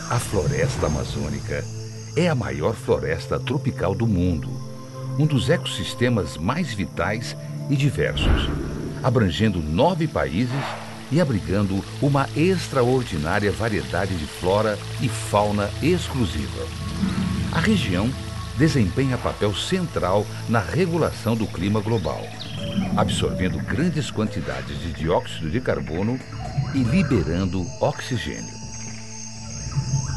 A floresta amazônica é a maior floresta tropical do mundo, um dos ecossistemas mais vitais e diversos, abrangendo 9 países e abrigando uma extraordinária variedade de flora e fauna exclusiva. A região desempenha papel central na regulação do clima global, absorvendo grandes quantidades de dióxido de carbono e liberando oxigênio.